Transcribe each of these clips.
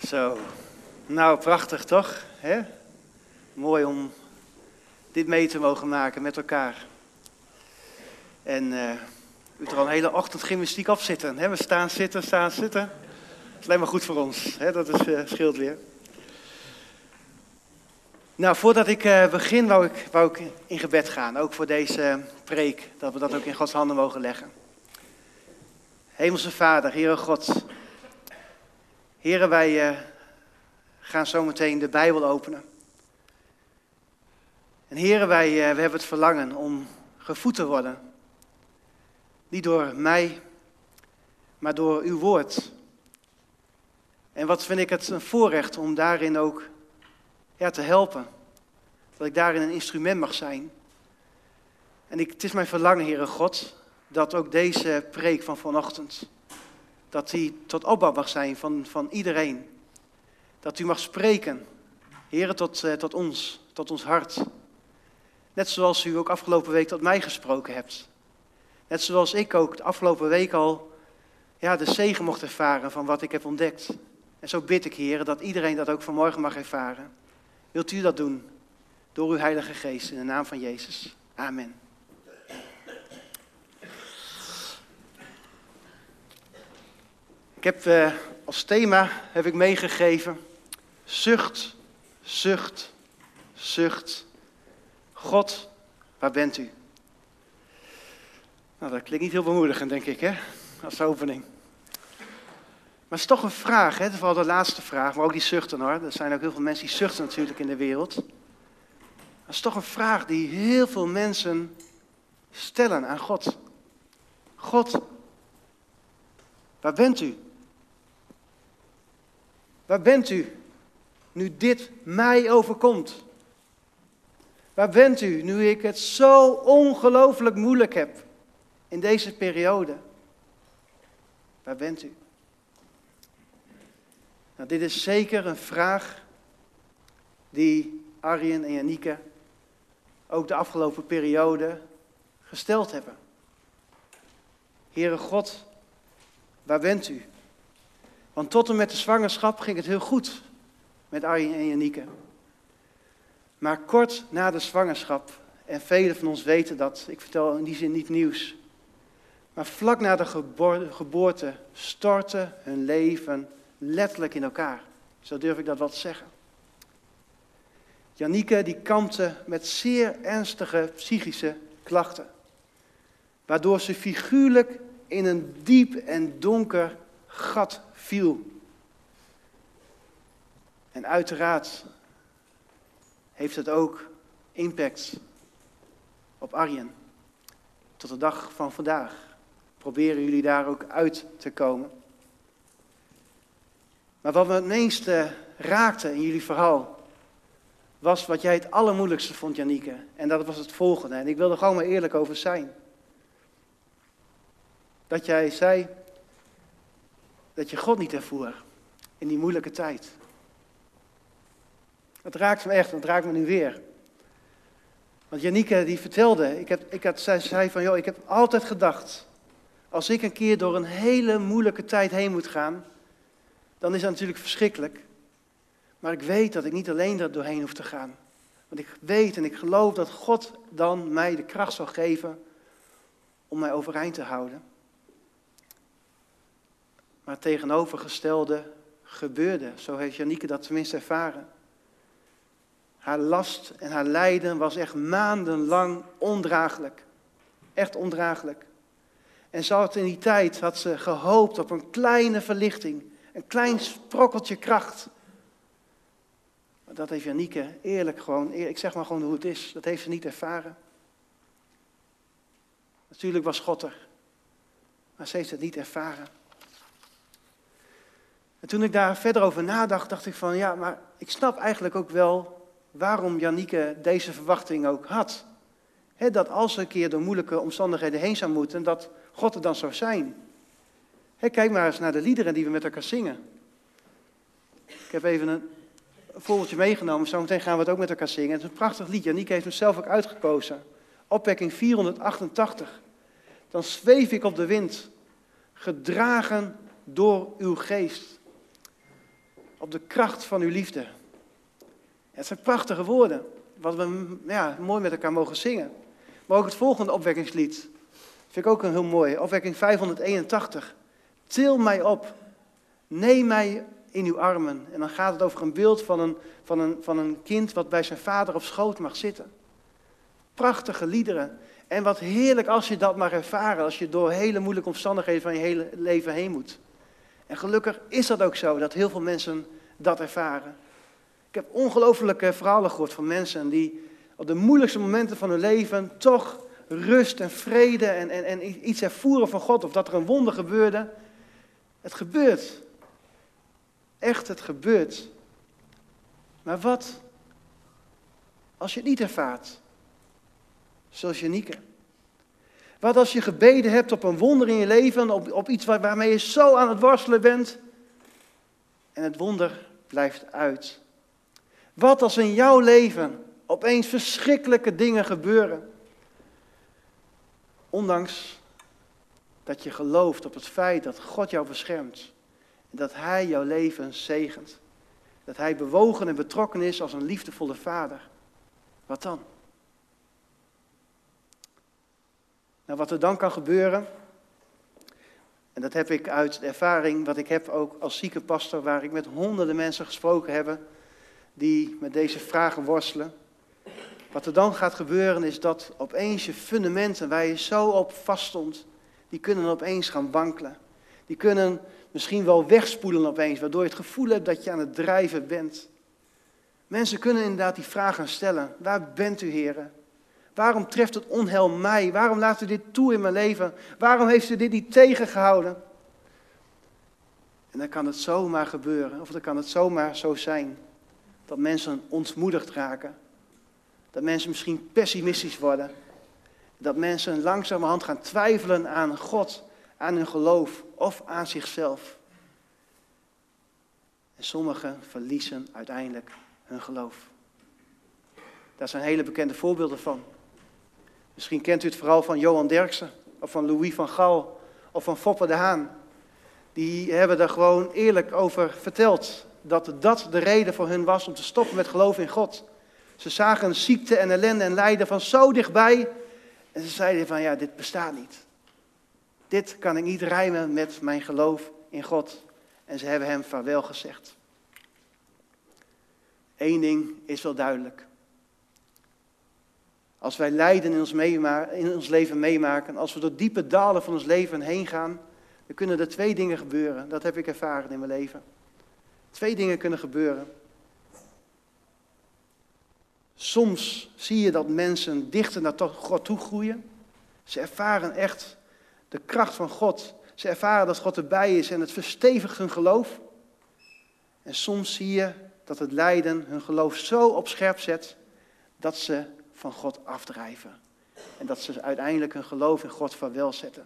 Zo, nou prachtig toch? Hè? Mooi om dit mee te mogen maken met elkaar. En u er al een hele ochtend gymnastiek op zitten. Hè? We staan zitten. Dat is alleen maar goed voor ons. Hè? Dat scheelt weer. Nou, voordat ik begin wou ik in gebed gaan. Ook voor deze preek. Dat we dat ook in Gods handen mogen leggen. Hemelse Vader, Heere God. Heere, wij gaan zo meteen de Bijbel openen. En Heere, we hebben het verlangen om gevoed te worden. Niet door mij, maar door uw woord. En wat vind ik het een voorrecht om daarin ook te helpen. Dat ik daarin een instrument mag zijn. En het is mijn verlangen, Heere God, dat ook deze preek van vanochtend, dat die tot opbouw mag zijn van iedereen. Dat u mag spreken, Heere, tot ons hart. Net zoals u ook afgelopen week tot mij gesproken hebt. Net zoals ik ook de afgelopen week al de zegen mocht ervaren van wat ik heb ontdekt. En zo bid ik, Heere, dat iedereen dat ook vanmorgen mag ervaren. Wilt u dat doen? Door uw Heilige Geest, in de naam van Jezus. Amen. Ik heb als thema meegegeven, zucht, zucht, zucht. God, waar bent u? Nou, dat klinkt niet heel bemoedigend, denk ik, hè? Als opening. Maar het is toch een vraag, hè? Vooral de laatste vraag, maar ook die zuchten, hoor. Er zijn ook heel veel mensen die zuchten natuurlijk in de wereld. Dat is toch een vraag die heel veel mensen stellen aan God. God, waar bent u? Waar bent u nu dit mij overkomt? Waar bent u nu ik het zo ongelooflijk moeilijk heb in deze periode? Waar bent u? Nou, dit is zeker een vraag die Arjen en Janieke ook de afgelopen periode gesteld hebben. Heere God, waar bent u? Want tot en met de zwangerschap ging het heel goed met Arjen en Janieke. Maar kort na de zwangerschap, en velen van ons weten dat, ik vertel in die zin niet nieuws. Maar vlak na de geboorte stortte hun leven letterlijk in elkaar. Zo durf ik dat wel te zeggen. Janieke die kampte met zeer ernstige psychische klachten. Waardoor ze figuurlijk in een diep en donker gat viel. En uiteraard heeft het ook impact op Arjen. Tot de dag van vandaag proberen jullie daar ook uit te komen. Maar wat me het meeste raakte in jullie verhaal was wat jij het allermoeilijkste vond, Janieke. En dat was het volgende. En ik wil er gewoon maar eerlijk over zijn. Dat jij zei dat je God niet ervoer in die moeilijke tijd. Dat raakt me echt, dat raakt me nu weer. Want Janieke die vertelde, zij zei van ik heb altijd gedacht, als ik een keer door een hele moeilijke tijd heen moet gaan, dan is dat natuurlijk verschrikkelijk. Maar ik weet dat ik niet alleen er doorheen hoef te gaan. Want ik weet en ik geloof dat God dan mij de kracht zal geven om mij overeind te houden. Maar het tegenovergestelde gebeurde. Zo heeft Janieke dat tenminste ervaren. Haar last en haar lijden was echt maandenlang ondraaglijk. Echt ondraaglijk. En ze had in die tijd gehoopt op een kleine verlichting. Een klein sprokkeltje kracht. Maar dat heeft Janieke ik zeg maar gewoon hoe het is. Dat heeft ze niet ervaren. Natuurlijk was God er. Maar ze heeft het niet ervaren. En toen ik daar verder over nadacht, dacht ik van maar ik snap eigenlijk ook wel waarom Janieke deze verwachting ook had. Dat als ze een keer door moeilijke omstandigheden heen zou moeten, dat God er dan zou zijn. Kijk maar eens naar de liederen die we met elkaar zingen. Ik heb even een voorbeeldje meegenomen, zometeen gaan we het ook met elkaar zingen. Het is een prachtig lied, Janieke heeft hem zelf ook uitgekozen. Opwekking 488. Dan zweef ik op de wind, gedragen door uw geest. op de kracht van uw liefde. Het zijn prachtige woorden, wat we mooi met elkaar mogen zingen. Maar ook het volgende opwekkingslied, vind ik ook een heel mooi. Opwekking 581. Til mij op, neem mij in uw armen. En dan gaat het over een beeld van een kind wat bij zijn vader op schoot mag zitten. Prachtige liederen. En wat heerlijk als je dat mag ervaren, als je door hele moeilijke omstandigheden van je hele leven heen moet. En gelukkig is dat ook zo, dat heel veel mensen dat ervaren. Ik heb ongelooflijke verhalen gehoord van mensen die op de moeilijkste momenten van hun leven toch rust en vrede en iets ervoeren van God. Of dat er een wonder gebeurde. Het gebeurt. Echt, het gebeurt. Maar wat als je het niet ervaart? Zoals Janieke. Wat als je gebeden hebt op een wonder in je leven, op iets waarmee je zo aan het worstelen bent en het wonder blijft uit. Wat als in jouw leven opeens verschrikkelijke dingen gebeuren, ondanks dat je gelooft op het feit dat God jou beschermt en dat Hij jouw leven zegent. Dat Hij bewogen en betrokken is als een liefdevolle vader. Wat dan? Nou, wat er dan kan gebeuren, en dat heb ik uit de ervaring wat ik heb ook als ziekenpastor, waar ik met honderden mensen gesproken heb, die met deze vragen worstelen. Wat er dan gaat gebeuren is dat opeens je fundamenten, waar je zo op vaststond, die kunnen opeens gaan wankelen. Die kunnen misschien wel wegspoelen opeens, waardoor je het gevoel hebt dat je aan het drijven bent. Mensen kunnen inderdaad die vraag gaan stellen. Waar bent u, Heere? Waarom treft het onheil mij? Waarom laat u dit toe in mijn leven? Waarom heeft u dit niet tegengehouden? En dan kan het zomaar gebeuren, of dan kan het zomaar zo zijn, dat mensen ontmoedigd raken. Dat mensen misschien pessimistisch worden. Dat mensen langzamerhand gaan twijfelen aan God, aan hun geloof of aan zichzelf. En sommigen verliezen uiteindelijk hun geloof. Daar zijn hele bekende voorbeelden van. Misschien kent u het verhaal van Johan Derksen, of van Louis van Gaal, of van Foppe de Haan. Die hebben er gewoon eerlijk over verteld, dat dat de reden voor hun was om te stoppen met geloof in God. Ze zagen ziekte en ellende en lijden van zo dichtbij. En ze zeiden van ja, dit bestaat niet. Dit kan ik niet rijmen met mijn geloof in God. En ze hebben hem vaarwel gezegd. Eén ding is wel duidelijk. Als wij lijden in ons leven meemaken, als we door diepe dalen van ons leven heen gaan, dan kunnen er twee dingen gebeuren. Dat heb ik ervaren in mijn leven. Twee dingen kunnen gebeuren. Soms zie je dat mensen dichter naar God toe groeien. Ze ervaren echt de kracht van God. Ze ervaren dat God erbij is en het verstevigt hun geloof. En soms zie je dat het lijden hun geloof zo op scherp zet dat ze van God afdrijven. En dat ze uiteindelijk hun geloof in God vaarwel zetten.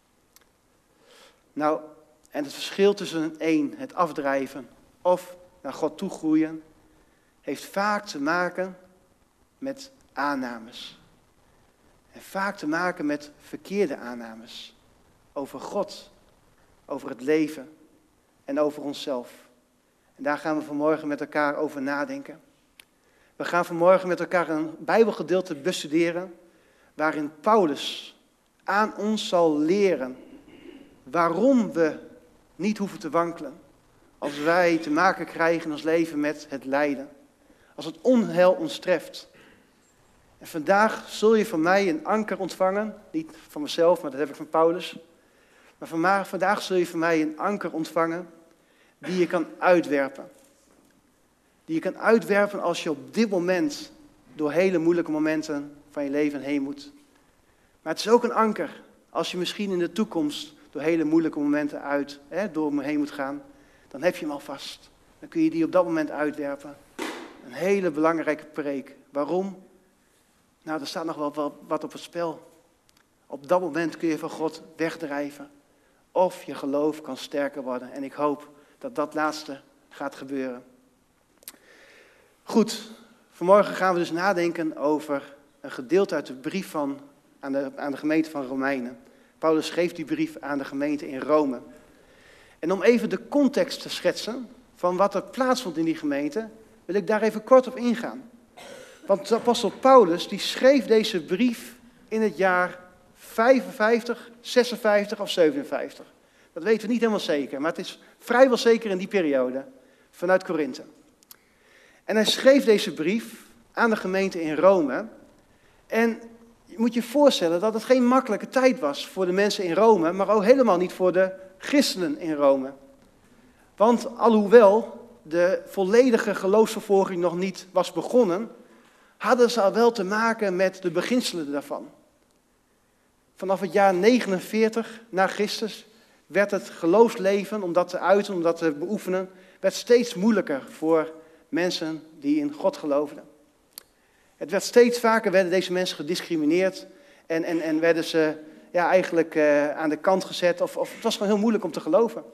Nou, en het verschil tussen het afdrijven of naar God toe groeien, heeft vaak te maken met aannames. En vaak te maken met verkeerde aannames. Over God, over het leven en over onszelf. En daar gaan we vanmorgen met elkaar over nadenken. We gaan vanmorgen met elkaar een Bijbelgedeelte bestuderen, waarin Paulus aan ons zal leren waarom we niet hoeven te wankelen als wij te maken krijgen in ons leven met het lijden. Als het onheil ons treft. En vandaag zul je van mij een anker ontvangen, niet van mezelf, maar dat heb ik van Paulus. Maar vandaag zul je van mij een anker ontvangen die je kan uitwerpen. Die je kan uitwerpen als je op dit moment door hele moeilijke momenten van je leven heen moet. Maar het is ook een anker als je misschien in de toekomst door hele moeilijke momenten door me heen moet gaan. Dan heb je hem alvast. Dan kun je die op dat moment uitwerpen. Een hele belangrijke preek. Waarom? Nou, er staat nog wel wat op het spel. Op dat moment kun je van God wegdrijven. Of je geloof kan sterker worden. En ik hoop dat dat laatste gaat gebeuren. Goed, vanmorgen gaan we dus nadenken over een gedeelte uit de brief aan de gemeente van Romeinen. Paulus schreef die brief aan de gemeente in Rome. En om even de context te schetsen van wat er plaatsvond in die gemeente, wil ik daar even kort op ingaan. Want de apostel Paulus die schreef deze brief in het jaar 55, 56 of 57. Dat weten we niet helemaal zeker, maar het is vrijwel zeker in die periode vanuit Korinthe. En hij schreef deze brief aan de gemeente in Rome. En je moet je voorstellen dat het geen makkelijke tijd was voor de mensen in Rome, maar ook helemaal niet voor de christenen in Rome. Want alhoewel de volledige geloofsvervolging nog niet was begonnen, hadden ze al wel te maken met de beginselen daarvan. Vanaf het jaar 49 na Christus werd het geloofsleven, om dat te uiten, om dat te beoefenen, werd steeds moeilijker voor mensen die in God geloofden. Het werd steeds vaker, werden deze mensen gediscrimineerd en werden ze eigenlijk aan de kant gezet. Of het was gewoon heel moeilijk om te geloven.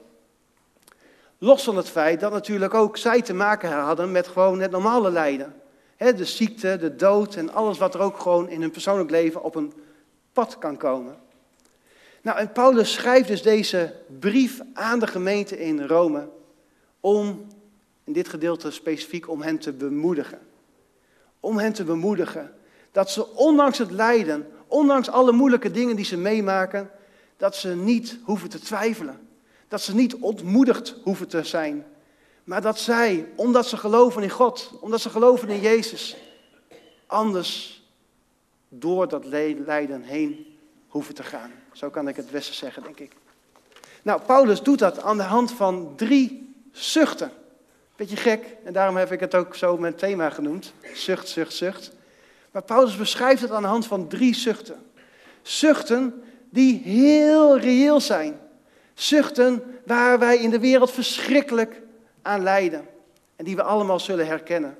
Los van het feit dat natuurlijk ook zij te maken hadden met gewoon het normale lijden. De ziekte, de dood en alles wat er ook gewoon in hun persoonlijk leven op een pad kan komen. Nou, en Paulus schrijft dus deze brief aan de gemeente in Rome om, in dit gedeelte specifiek, om hen te bemoedigen. Om hen te bemoedigen dat ze ondanks het lijden, ondanks alle moeilijke dingen die ze meemaken, dat ze niet hoeven te twijfelen. Dat ze niet ontmoedigd hoeven te zijn. Maar dat zij, omdat ze geloven in God, omdat ze geloven in Jezus, anders door dat lijden heen hoeven te gaan. Zo kan ik het beste zeggen, denk ik. Nou, Paulus doet dat aan de hand van 3 zuchten. Beetje gek, en daarom heb ik het ook zo mijn thema genoemd. Zucht, zucht, zucht. Maar Paulus beschrijft het aan de hand van 3 zuchten. Zuchten die heel reëel zijn. Zuchten waar wij in de wereld verschrikkelijk aan lijden. En die we allemaal zullen herkennen.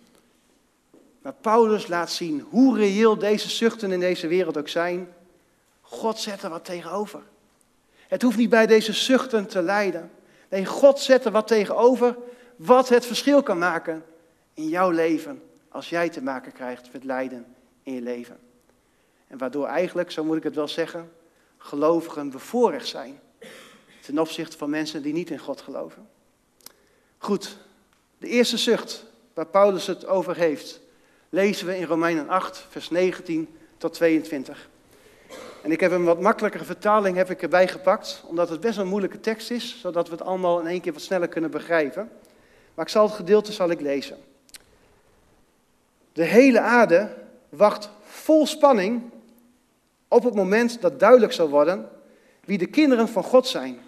Maar Paulus laat zien hoe reëel deze zuchten in deze wereld ook zijn. God zet er wat tegenover. Het hoeft niet bij deze zuchten te lijden. Nee, God zet er wat tegenover wat het verschil kan maken in jouw leven. Als jij te maken krijgt met lijden in je leven. En waardoor eigenlijk, zo moet ik het wel zeggen, gelovigen bevoorrecht zijn. Ten opzichte van mensen die niet in God geloven. Goed, de eerste zucht waar Paulus het over heeft, lezen we in Romeinen 8, vers 19 tot 22. En ik heb een wat makkelijkere vertaling erbij gepakt, omdat het best een moeilijke tekst is, zodat we het allemaal in één keer wat sneller kunnen begrijpen. Maar het gedeelte zal ik lezen. De hele aarde wacht vol spanning op het moment dat duidelijk zal worden wie de kinderen van God zijn.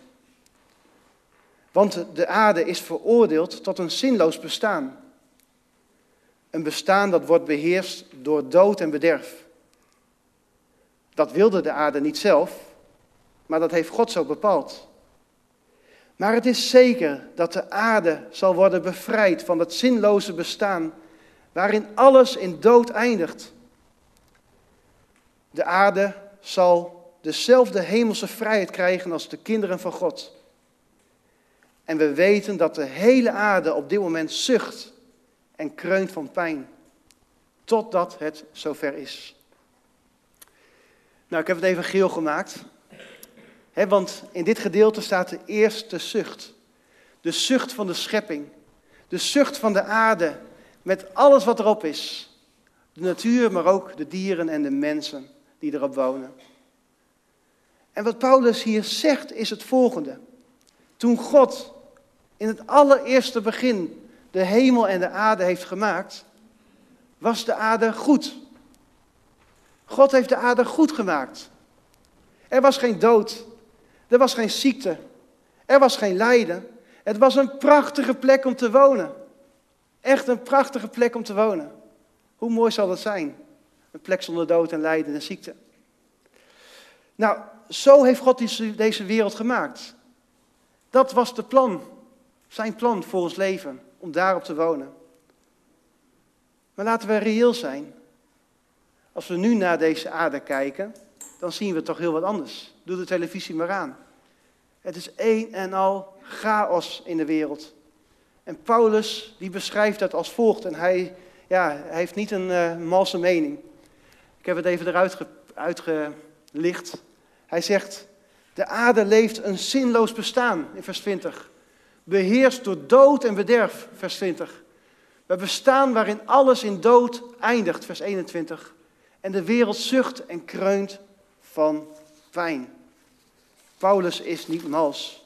Want de aarde is veroordeeld tot een zinloos bestaan. Een bestaan dat wordt beheerst door dood en bederf. Dat wilde de aarde niet zelf, maar dat heeft God zo bepaald. Maar het is zeker dat de aarde zal worden bevrijd van het zinloze bestaan, waarin alles in dood eindigt. De aarde zal dezelfde hemelse vrijheid krijgen als de kinderen van God. En we weten dat de hele aarde op dit moment zucht en kreunt van pijn, totdat het zover is. Nou, ik heb het even geel gemaakt, want in dit gedeelte staat de eerste zucht. De zucht van de schepping, de zucht van de aarde, met alles wat erop is. De natuur, maar ook de dieren en de mensen die erop wonen. En wat Paulus hier zegt is het volgende. Toen God in het allereerste begin de hemel en de aarde heeft gemaakt, was de aarde goed. God heeft de aarde goed gemaakt. Er was geen dood, er was geen ziekte, er was geen lijden. Het was een prachtige plek om te wonen. Echt een prachtige plek om te wonen. Hoe mooi zal dat zijn? Een plek zonder dood en lijden en ziekte. Nou, zo heeft God deze wereld gemaakt. Dat was de plan. Zijn plan voor ons leven, om daarop te wonen. Maar laten we reëel zijn. Als we nu naar deze aarde kijken, dan zien we toch heel wat anders. Doe de televisie maar aan. Het is een en al chaos in de wereld. En Paulus, die beschrijft dat als volgt. En hij heeft niet een malse mening. Ik heb het even eruit uitgelicht. Hij zegt, de aarde leeft een zinloos bestaan, in vers 20. beheerst door dood en bederf, vers 20. We bestaan waarin alles in dood eindigt, vers 21. En de wereld zucht en kreunt van pijn. Paulus is niet mals.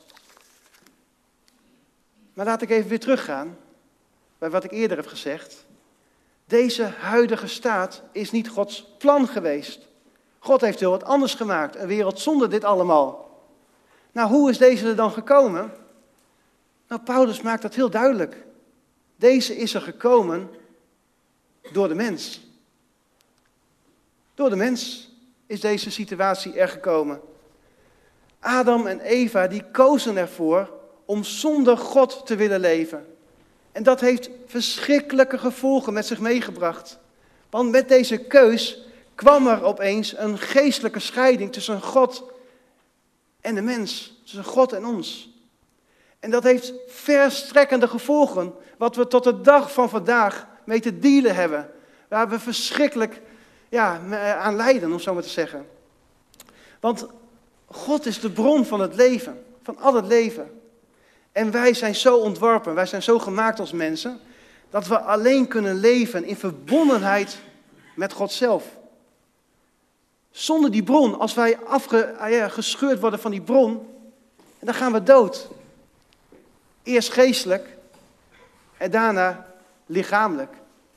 Maar laat ik even weer teruggaan bij wat ik eerder heb gezegd. Deze huidige staat is niet Gods plan geweest. God heeft heel wat anders gemaakt, een wereld zonder dit allemaal. Nou, hoe is deze er dan gekomen? Nou, Paulus maakt dat heel duidelijk. Deze is er gekomen door de mens. Door de mens is deze situatie er gekomen. Adam en Eva die kozen ervoor om zonder God te willen leven. En dat heeft verschrikkelijke gevolgen met zich meegebracht. Want met deze keus kwam er opeens een geestelijke scheiding tussen God en de mens. Tussen God en ons. En dat heeft verstrekkende gevolgen, wat we tot de dag van vandaag mee te dealen hebben. Waar we verschrikkelijk aan lijden, om zo maar te zeggen. Want God is de bron van het leven, van al het leven. En wij zijn zo ontworpen, wij zijn zo gemaakt als mensen, dat we alleen kunnen leven in verbondenheid met God zelf. Zonder die bron, als wij gescheurd worden van die bron, dan gaan we dood. Eerst geestelijk en daarna lichamelijk.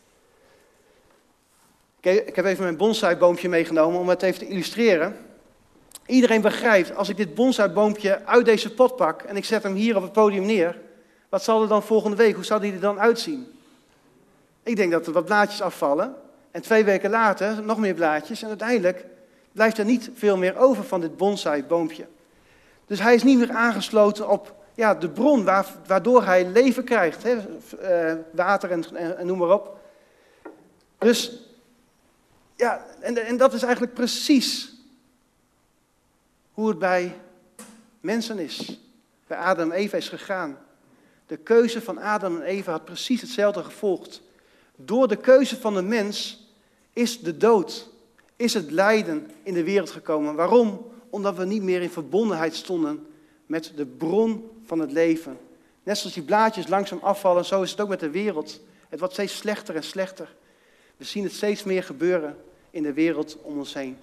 Ik heb even mijn bonsaiboompje meegenomen om het even te illustreren. Iedereen begrijpt, als ik dit bonsaiboompje uit deze pot pak en ik zet hem hier op het podium neer, wat zal er dan volgende week, hoe zal die er dan uitzien? Ik denk dat er wat blaadjes afvallen en 2 weken later nog meer blaadjes en uiteindelijk blijft er niet veel meer over van dit bonsaiboompje. Dus hij is niet meer aangesloten op de bron waardoor hij leven krijgt, water en noem maar op. Dus en dat is eigenlijk precies hoe het bij mensen is. Bij Adam en Eva is gegaan. De keuze van Adam en Eva had precies hetzelfde gevolgd. Door de keuze van de mens is de dood, is het lijden in de wereld gekomen. Waarom? Omdat we niet meer in verbondenheid stonden met de bron van het leven. Net zoals die blaadjes langzaam afvallen, zo is het ook met de wereld. Het wordt steeds slechter en slechter. We zien het steeds meer gebeuren in de wereld om ons heen.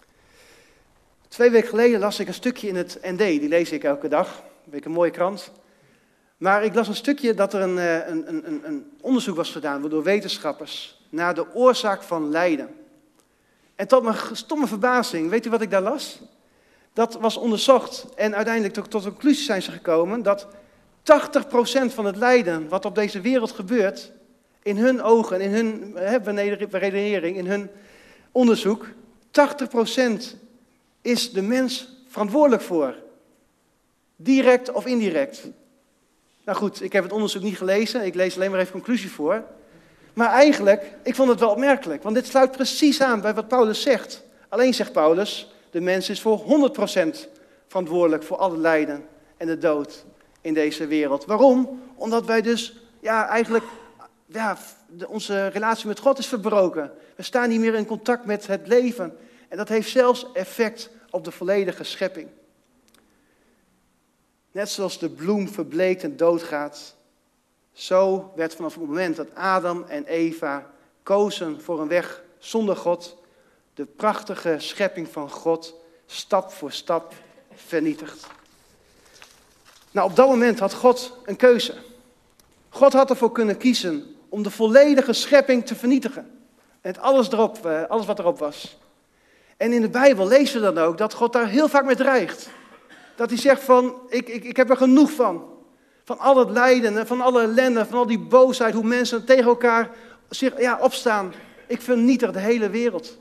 2 weken geleden las ik een stukje in het ND, die lees ik elke dag. Een mooie krant. Maar ik las een stukje dat er een onderzoek was gedaan door wetenschappers naar de oorzaak van lijden. En tot mijn stomme verbazing, weet u wat ik daar las? Dat was onderzocht en uiteindelijk tot de conclusie zijn ze gekomen dat 80% van het lijden wat op deze wereld gebeurt, in hun ogen, in hun redenering, in hun onderzoek, 80% is de mens verantwoordelijk voor. Direct of indirect. Nou goed, ik heb het onderzoek niet gelezen, ik lees alleen maar even conclusie voor. Maar eigenlijk, ik vond het wel opmerkelijk, want dit sluit precies aan bij wat Paulus zegt. Alleen zegt Paulus, de mens is voor 100% verantwoordelijk voor alle lijden en de dood in deze wereld. Waarom? Omdat wij dus onze relatie met God is verbroken. We staan niet meer in contact met het leven. En dat heeft zelfs effect op de volledige schepping. Net zoals de bloem verbleekt en doodgaat, zo werd vanaf het moment dat Adam en Eva kozen voor een weg zonder God, de prachtige schepping van God stap voor stap vernietigd. Nou, op dat moment had God een keuze. God had ervoor kunnen kiezen om de volledige schepping te vernietigen. En alles wat erop was. En in de Bijbel lezen we dan ook dat God daar heel vaak mee dreigt. Dat hij zegt van, ik heb er genoeg van. Van al het lijden, van alle ellende, van al die boosheid, hoe mensen tegen elkaar zich opstaan. Ik vernietig de hele wereld.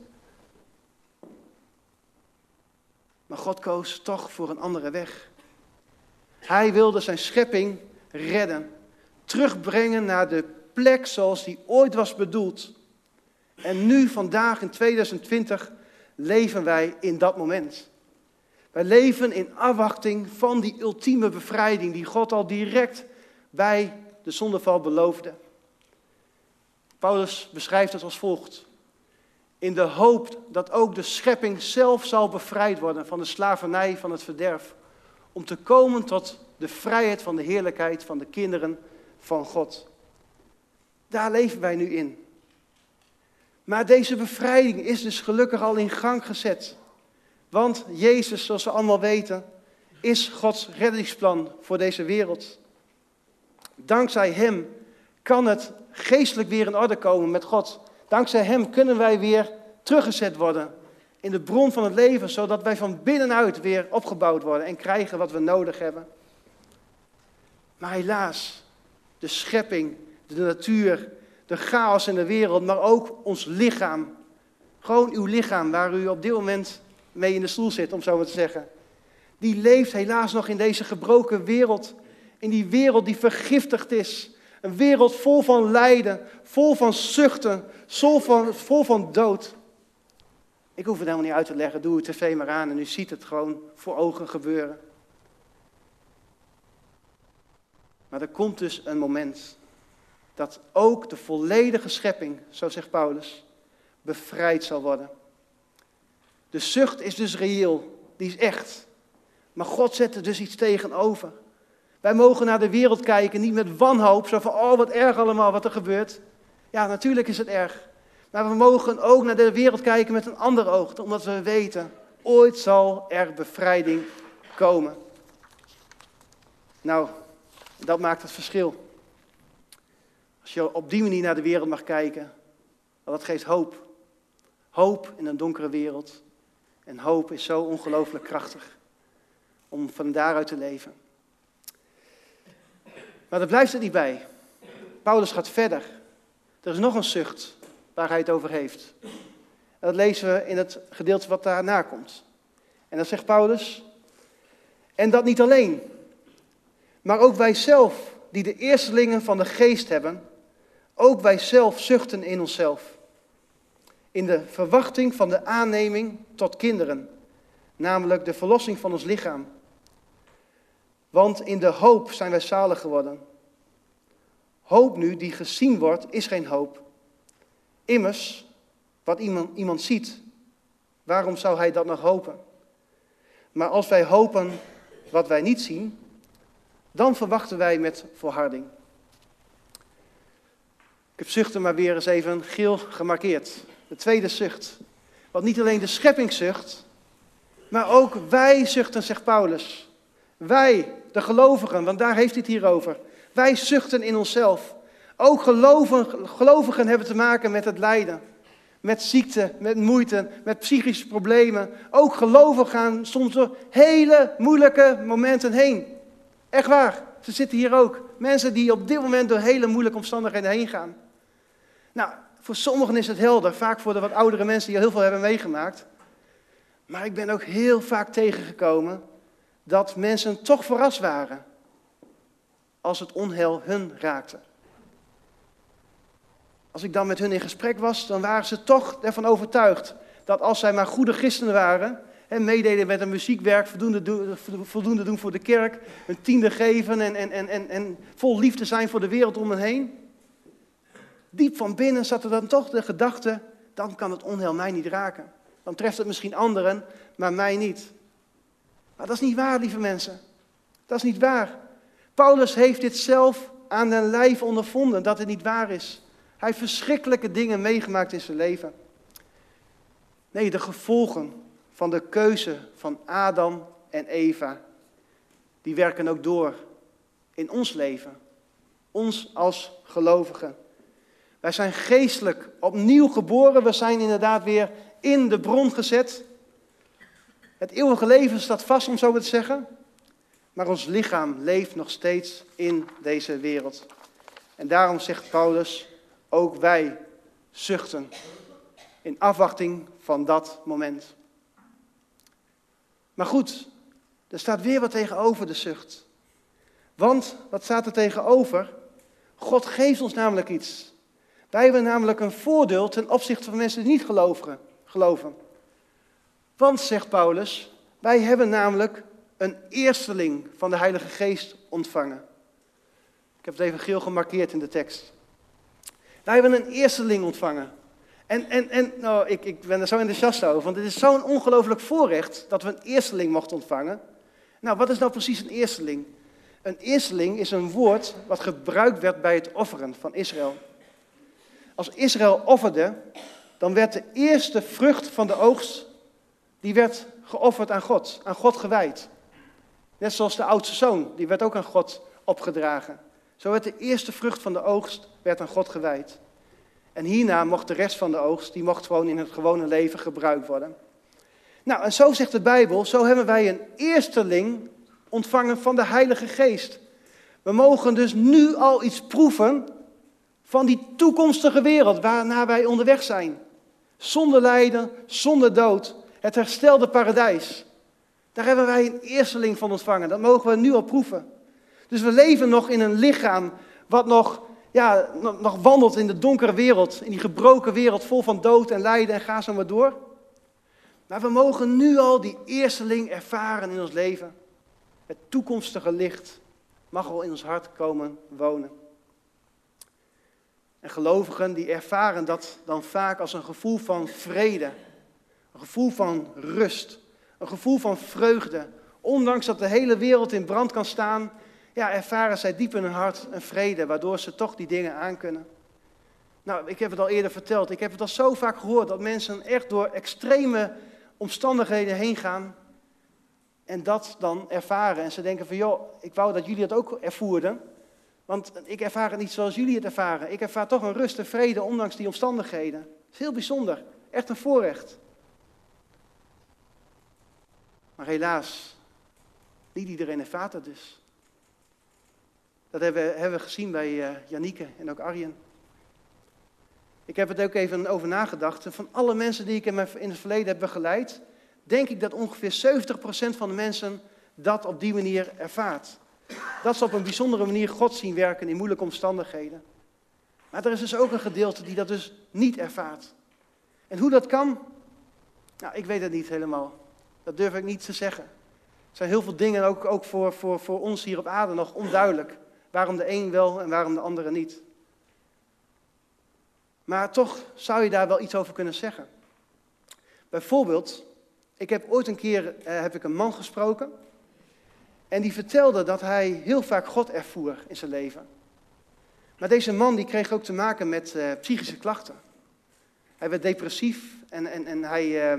Maar God koos toch voor een andere weg. Hij wilde zijn schepping redden. Terugbrengen naar de plek zoals die ooit was bedoeld. En nu, vandaag in 2020, leven wij in dat moment. Wij leven in afwachting van die ultieme bevrijding die God al direct bij de zondeval beloofde. Paulus beschrijft het als volgt. In de hoop dat ook de schepping zelf zal bevrijd worden van de slavernij van het verderf. Om te komen tot De vrijheid van de heerlijkheid van de kinderen van God. Daar leven wij nu in. Maar deze bevrijding is dus gelukkig al in gang gezet. Want Jezus, zoals we allemaal weten, is Gods reddingsplan voor deze wereld. Dankzij hem kan het geestelijk weer in orde komen met God. Dankzij hem kunnen wij weer teruggezet worden in de bron van het leven, zodat wij van binnenuit weer opgebouwd worden en krijgen wat we nodig hebben. Maar helaas, de schepping, de natuur, de chaos in de wereld, maar ook ons lichaam. Gewoon uw lichaam, waar u op dit moment mee in de stoel zit, om zo maar te zeggen. Die leeft helaas nog in deze gebroken wereld. In die wereld die vergiftigd is. Een wereld vol van lijden, vol van zuchten, vol van dood. Ik hoef het helemaal niet uit te leggen, doe uw tv maar aan en u ziet het gewoon voor ogen gebeuren. Maar er komt dus een moment dat ook de volledige schepping, zo zegt Paulus, bevrijd zal worden. De zucht is dus reëel, die is echt. Maar God zet er dus iets tegenover. Wij mogen naar de wereld kijken, niet met wanhoop, zo van, oh wat erg allemaal wat er gebeurt. Ja, natuurlijk is het erg. Maar we mogen ook naar de wereld kijken met een ander oog, omdat we weten, ooit zal er bevrijding komen. Nou, dat maakt het verschil. Als je op die manier naar de wereld mag kijken, dat geeft hoop. Hoop in een donkere wereld. En hoop is zo ongelooflijk krachtig om van daaruit te leven. Maar daar blijft het niet bij. Paulus gaat verder. Er is nog een zucht waar hij het over heeft. En dat lezen we in het gedeelte wat daarna komt. En dan zegt Paulus, en dat niet alleen, maar ook wij zelf, die de eerstelingen van de geest hebben, ook wij zelf zuchten in onszelf. In de verwachting van de aanneming tot kinderen, namelijk de verlossing van ons lichaam. Want in de hoop zijn wij zalig geworden. Hoop nu die gezien wordt, is geen hoop. Immers, wat iemand ziet, waarom zou hij dat nog hopen? Maar als wij hopen wat wij niet zien, dan verwachten wij met volharding. Ik heb zuchten maar weer eens even geel gemarkeerd. De tweede zucht. Want niet alleen de schepping zucht, maar ook wij zuchten, zegt Paulus. Wij, de gelovigen, want daar heeft hij het hier over. Wij zuchten in onszelf. Ook gelovigen hebben te maken met het lijden. Met ziekte, met moeite, met psychische problemen. Ook gelovigen gaan soms door hele moeilijke momenten heen. Echt waar, ze zitten hier ook. Mensen die op dit moment door hele moeilijke omstandigheden heen gaan. Nou, voor sommigen is het helder. Vaak voor de wat oudere mensen die al heel veel hebben meegemaakt. Maar ik ben ook heel vaak tegengekomen dat mensen toch verrast waren als het onheil hun raakte. Als ik dan met hun in gesprek was, dan waren ze toch ervan overtuigd dat als zij maar goede christenen waren, en meededen met een muziekwerk, voldoende doen voor de kerk, een tiende geven en vol liefde zijn voor de wereld om hen heen. Diep van binnen zat er dan toch de gedachte, dan kan het onheil mij niet raken. Dan treft het misschien anderen, maar mij niet. Maar dat is niet waar, lieve mensen. Dat is niet waar. Paulus heeft dit zelf aan den lijf ondervonden, dat het niet waar is. Hij heeft verschrikkelijke dingen meegemaakt in zijn leven. Nee, de gevolgen van de keuze van Adam en Eva, die werken ook door in ons leven. Ons als gelovigen. Wij zijn geestelijk opnieuw geboren. We zijn inderdaad weer in de bron gezet. Het eeuwige leven staat vast, om zo maar te zeggen. Maar ons lichaam leeft nog steeds in deze wereld. En daarom zegt Paulus, ook wij zuchten in afwachting van dat moment. Maar goed, er staat weer wat tegenover de zucht. Want, wat staat er tegenover? God geeft ons namelijk iets. Wij hebben namelijk een voordeel ten opzichte van mensen die niet geloven. Want, zegt Paulus, wij hebben namelijk een eersteling van de Heilige Geest ontvangen. Ik heb het even geel gemarkeerd in de tekst. Wij hebben een eersteling ontvangen. Ik ben er zo enthousiast over, want het is zo'n ongelooflijk voorrecht dat we een eersteling mochten ontvangen. Nou, wat is nou precies een eersteling? Een eersteling is een woord wat gebruikt werd bij het offeren van Israël. Als Israël offerde, dan werd de eerste vrucht van de oogst, die werd geofferd aan God gewijd. Net zoals de oudste zoon, die werd ook aan God opgedragen. Zo werd de eerste vrucht van de oogst werd aan God gewijd. En hierna mocht de rest van de oogst, die mocht gewoon in het gewone leven gebruikt worden. Nou, en zo zegt de Bijbel, zo hebben wij een eersteling ontvangen van de Heilige Geest. We mogen dus nu al iets proeven van die toekomstige wereld waarnaar wij onderweg zijn. Zonder lijden, zonder dood, het herstelde paradijs. Daar hebben wij een eersteling van ontvangen, dat mogen we nu al proeven. Dus we leven nog in een lichaam wat nog wandelt in de donkere wereld, in die gebroken wereld vol van dood en lijden en ga zo maar door. Maar we mogen nu al die eersteling ervaren in ons leven. Het toekomstige licht mag al in ons hart komen wonen. En gelovigen die ervaren dat dan vaak als een gevoel van vrede, een gevoel van rust, een gevoel van vreugde. Ondanks dat de hele wereld in brand kan staan, ervaren zij diep in hun hart een vrede, waardoor ze toch die dingen aankunnen. Nou, ik heb het al eerder verteld, ik heb het al zo vaak gehoord dat mensen echt door extreme omstandigheden heen gaan en dat dan ervaren. En ze denken van, joh, ik wou dat jullie dat ook ervoerden, want ik ervaar het niet zoals jullie het ervaren. Ik ervaar toch een rust en vrede, ondanks die omstandigheden. Dat is heel bijzonder, echt een voorrecht. Maar helaas, niet iedereen ervaart het dus. Dat hebben we gezien bij Janieke en ook Arjen. Ik heb het ook even over nagedacht. Van alle mensen die ik in het verleden heb begeleid, denk ik dat ongeveer 70% van de mensen dat op die manier ervaart. Dat ze op een bijzondere manier God zien werken in moeilijke omstandigheden. Maar er is dus ook een gedeelte die dat dus niet ervaart. En hoe dat kan? Nou, ik weet het niet helemaal. Dat durf ik niet te zeggen. Er zijn heel veel dingen ook voor ons hier op aarde nog onduidelijk. Waarom de een wel en waarom de andere niet. Maar toch zou je daar wel iets over kunnen zeggen. Bijvoorbeeld, ik heb ooit een keer een man gesproken. En die vertelde dat hij heel vaak God ervoer in zijn leven. Maar deze man die kreeg ook te maken met psychische klachten. Hij werd depressief en hij,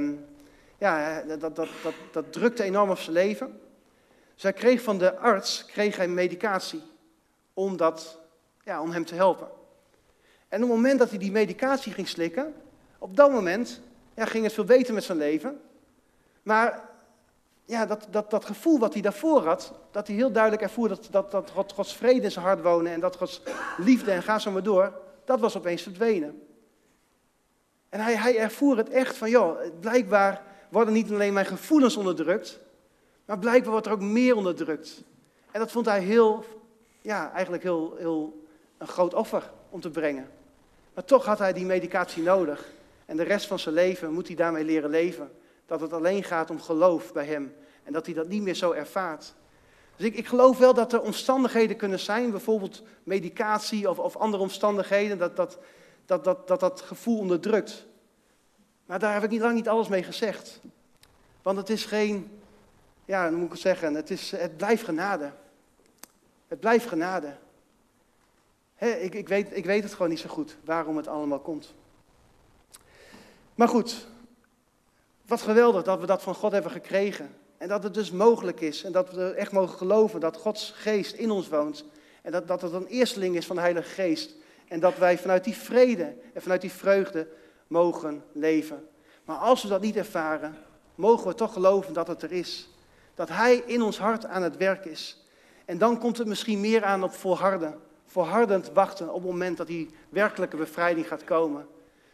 dat drukte enorm op zijn leven. Dus hij kreeg van de arts medicatie om hem te helpen. En op het moment dat hij die medicatie ging slikken, op dat moment ging het veel beter met zijn leven. Maar dat gevoel wat hij daarvoor had, dat hij heel duidelijk ervoer dat Gods vrede in zijn hart woonde en dat Gods liefde en ga zo maar door, dat was opeens verdwenen. En hij ervoer het echt van, blijkbaar worden niet alleen mijn gevoelens onderdrukt, maar blijkbaar wordt er ook meer onderdrukt. En dat vond hij eigenlijk heel een groot offer om te brengen. Maar toch had hij die medicatie nodig. En de rest van zijn leven moet hij daarmee leren leven. Dat het alleen gaat om geloof bij hem. En dat hij dat niet meer zo ervaart. Dus ik geloof wel dat er omstandigheden kunnen zijn, bijvoorbeeld medicatie of andere omstandigheden, dat gevoel onderdrukt. Maar daar heb ik lang niet alles mee gezegd. Want het is geen, hoe moet ik het zeggen, het blijft genade. Het blijft genade. Ik weet het gewoon niet zo goed, waarom het allemaal komt. Maar goed, wat geweldig dat we dat van God hebben gekregen. En dat het dus mogelijk is. En dat we echt mogen geloven dat Gods geest in ons woont. En dat het een eersteling is van de Heilige Geest. En dat wij vanuit die vrede en vanuit die vreugde mogen leven. Maar als we dat niet ervaren, mogen we toch geloven dat het er is. Dat Hij in ons hart aan het werk is. En dan komt het misschien meer aan op volharden. Volhardend wachten op het moment dat die werkelijke bevrijding gaat komen.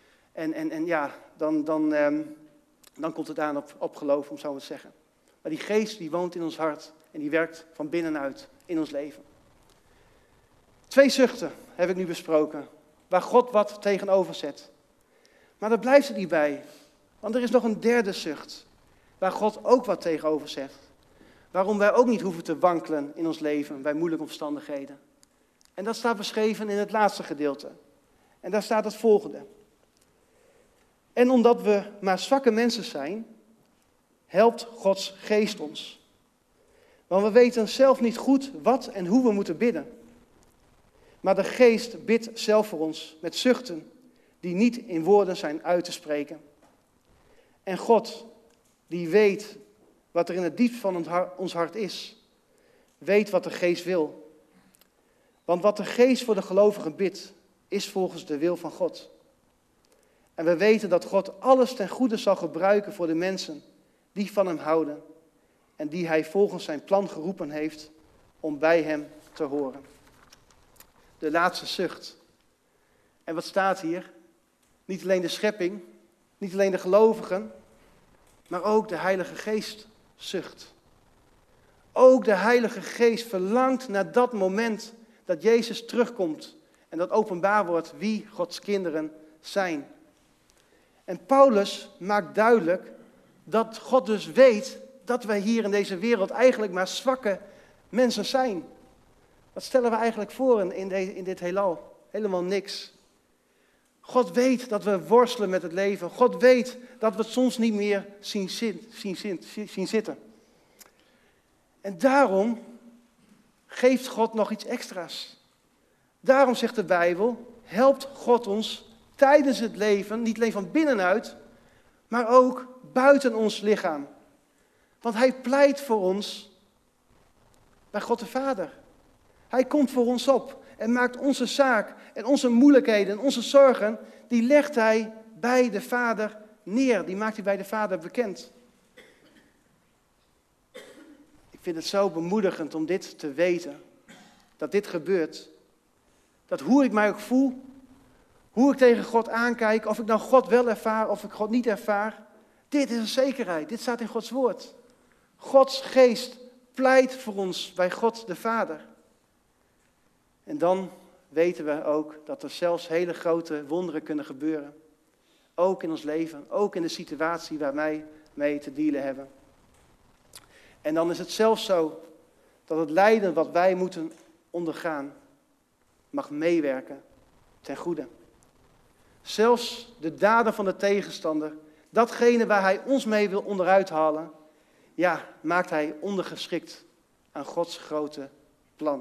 Dan komt het aan op geloof, om zo maar te zeggen. Maar die geest die woont in ons hart en die werkt van binnenuit in ons leven. 2 zuchten heb ik nu besproken, waar God wat tegenover zet. Maar daar blijft het niet bij, want er is nog een 3e zucht, waar God ook wat tegenover zegt. Waarom wij ook niet hoeven te wankelen in ons leven bij moeilijke omstandigheden. En dat staat beschreven in het laatste gedeelte. En daar staat het volgende. En omdat we maar zwakke mensen zijn, helpt Gods geest ons. Want we weten zelf niet goed wat en hoe we moeten bidden. Maar de Geest bidt zelf voor ons met zuchten die niet in woorden zijn uit te spreken. En God, die weet wat er in het diepst van ons hart is, weet wat de Geest wil. Want wat de Geest voor de gelovigen bidt, is volgens de wil van God. En we weten dat God alles ten goede zal gebruiken voor de mensen die van hem houden en die hij volgens zijn plan geroepen heeft om bij hem te horen. De laatste zucht. En wat staat hier? Niet alleen de schepping, niet alleen de gelovigen, maar ook de Heilige Geest zucht. Ook de Heilige Geest verlangt naar dat moment dat Jezus terugkomt en dat openbaar wordt wie Gods kinderen zijn. En Paulus maakt duidelijk dat God dus weet dat wij hier in deze wereld eigenlijk maar zwakke mensen zijn. Wat stellen we eigenlijk voor in dit heelal? Helemaal niks. God weet dat we worstelen met het leven. God weet dat we het soms niet meer zien zitten. En daarom geeft God nog iets extra's. Daarom zegt de Bijbel, helpt God ons tijdens het leven, niet alleen van binnenuit, maar ook buiten ons lichaam. Want hij pleit voor ons bij God de Vader. Hij komt voor ons op en maakt onze zaak en onze moeilijkheden en onze zorgen, die legt hij bij de Vader neer. Die maakt hij bij de Vader bekend. Ik vind het zo bemoedigend om dit te weten, dat dit gebeurt. Dat hoe ik mij ook voel, hoe ik tegen God aankijk, of ik nou God wel ervaar of ik God niet ervaar, dit is een zekerheid, dit staat in Gods woord. Gods Geest pleit voor ons bij God de Vader. En dan weten we ook dat er zelfs hele grote wonderen kunnen gebeuren. Ook in ons leven, ook in de situatie waar wij mee te dealen hebben. En dan is het zelfs zo dat het lijden wat wij moeten ondergaan, mag meewerken ten goede. Zelfs de daden van de tegenstander, datgene waar hij ons mee wil onderuit halen, ja, maakt hij ondergeschikt aan Gods grote plan.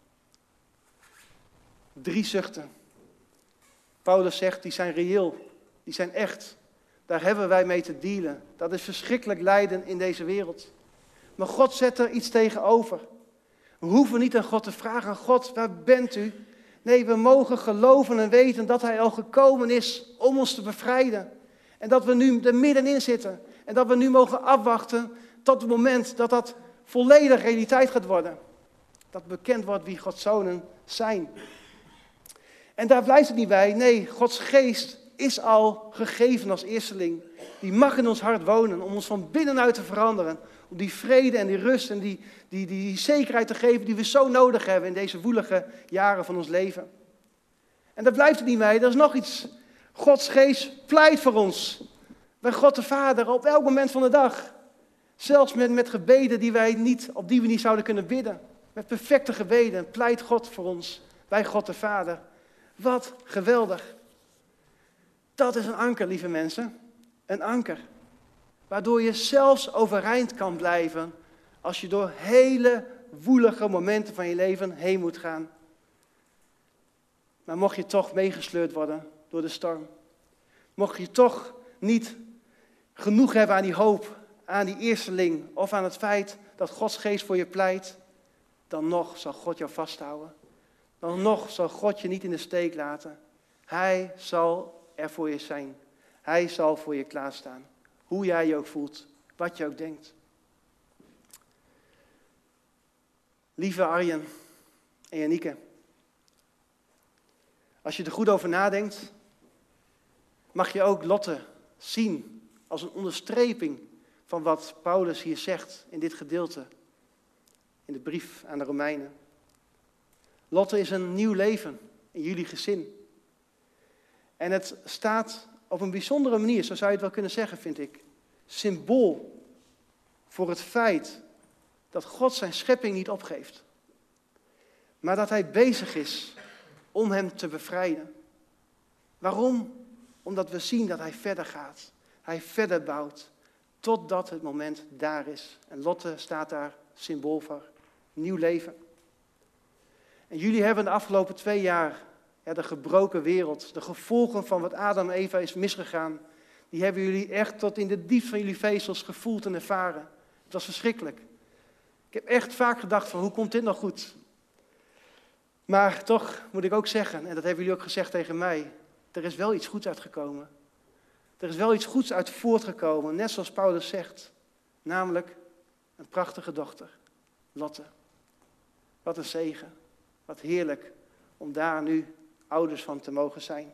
3 zuchten. Paulus zegt, die zijn reëel, die zijn echt. Daar hebben wij mee te dealen. Dat is verschrikkelijk lijden in deze wereld. Maar God zet er iets tegenover. We hoeven niet aan God te vragen, God, waar bent u? Nee, we mogen geloven en weten dat hij al gekomen is om ons te bevrijden. En dat we nu er middenin zitten. En dat we nu mogen afwachten tot het moment dat dat volledig realiteit gaat worden. Dat bekend wordt wie Gods zonen zijn. En daar blijft het niet bij. Nee, Gods Geest is al gegeven als eersteling. Die mag in ons hart wonen om ons van binnenuit te veranderen. Om die vrede en die rust en die zekerheid te geven die we zo nodig hebben in deze woelige jaren van ons leven. En daar blijft het niet bij. Er is nog iets. Gods Geest pleit voor ons. Bij God de Vader op elk moment van de dag. Zelfs met gebeden die we niet zouden kunnen bidden. Met perfecte gebeden pleit God voor ons. Bij God de Vader. Wat geweldig. Dat is een anker, lieve mensen. Een anker. Waardoor je zelfs overeind kan blijven als je door hele woelige momenten van je leven heen moet gaan. Maar mocht je toch meegesleurd worden door de storm. Mocht je toch niet genoeg hebben aan die hoop, aan die eersteling of aan het feit dat Gods Geest voor je pleit. Dan nog zal God jou vasthouden. Dan nog zal God je niet in de steek laten. Hij zal er voor je zijn. Hij zal voor je klaarstaan. Hoe jij je ook voelt, wat je ook denkt. Lieve Arjen en Janieke. Als je er goed over nadenkt, mag je ook Lotte zien als een onderstreping van wat Paulus hier zegt in dit gedeelte. In de brief aan de Romeinen. Lotte is een nieuw leven in jullie gezin. En het staat op een bijzondere manier, zo zou je het wel kunnen zeggen, vind ik. Symbool voor het feit dat God zijn schepping niet opgeeft. Maar dat hij bezig is om hem te bevrijden. Waarom? Omdat we zien dat hij verder gaat. Hij verder bouwt totdat het moment daar is. En Lotte staat daar symbool voor nieuw leven. En jullie hebben de afgelopen 2 jaar de gebroken wereld, de gevolgen van wat Adam en Eva is misgegaan, die hebben jullie echt tot in de diepte van jullie vezels gevoeld en ervaren. Het was verschrikkelijk. Ik heb echt vaak gedacht van, hoe komt dit nog goed? Maar toch moet ik ook zeggen, en dat hebben jullie ook gezegd tegen mij, er is wel iets goeds uitgekomen. Er is wel iets goeds uit voortgekomen, net zoals Paulus zegt. Namelijk een prachtige dochter, Lotte. Wat een zegen, wat heerlijk om daar nu ouders van te mogen zijn.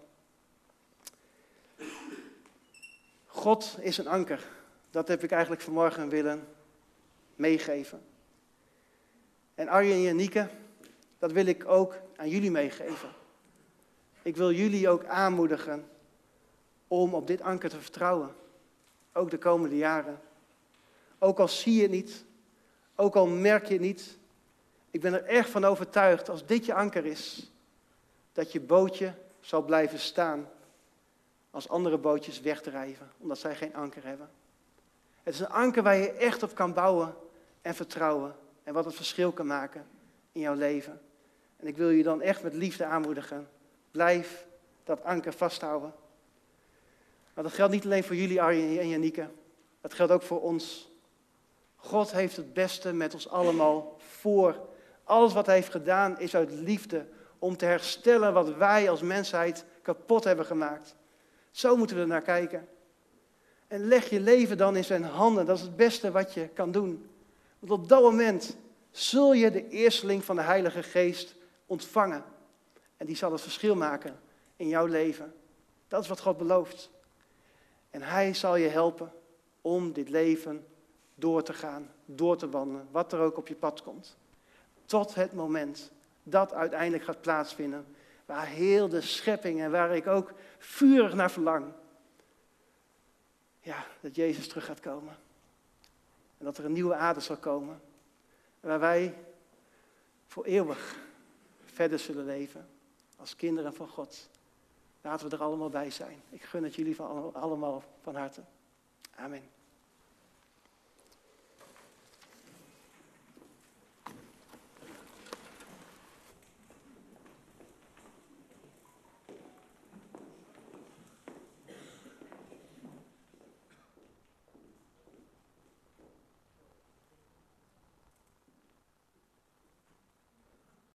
God is een anker. Dat heb ik eigenlijk vanmorgen willen meegeven. En Arjen en Janieke, dat wil ik ook aan jullie meegeven. Ik wil jullie ook aanmoedigen om op dit anker te vertrouwen. Ook de komende jaren. Ook al zie je het niet, ook al merk je het niet. Ik ben er echt van overtuigd, als dit je anker is, dat je bootje zal blijven staan als andere bootjes wegdrijven, omdat zij geen anker hebben. Het is een anker waar je echt op kan bouwen en vertrouwen en wat het verschil kan maken in jouw leven. En ik wil je dan echt met liefde aanmoedigen. Blijf dat anker vasthouden. Maar dat geldt niet alleen voor jullie, Arjen en Janieke. Dat geldt ook voor ons. God heeft het beste met ons allemaal voor. Alles wat hij heeft gedaan is uit liefde om te herstellen wat wij als mensheid kapot hebben gemaakt. Zo moeten we er naar kijken. En leg je leven dan in zijn handen. Dat is het beste wat je kan doen. Want op dat moment zul je de eersteling van de Heilige Geest ontvangen. En die zal het verschil maken in jouw leven. Dat is wat God belooft. En hij zal je helpen om dit leven door te gaan, door te wandelen, wat er ook op je pad komt. Tot het moment dat uiteindelijk gaat plaatsvinden, waar heel de schepping en waar ik ook vurig naar verlang. Ja, dat Jezus terug gaat komen. En dat er een nieuwe aarde zal komen, waar wij voor eeuwig verder zullen leven als kinderen van God. Laten we er allemaal bij zijn. Ik gun het jullie allemaal van harte. Amen.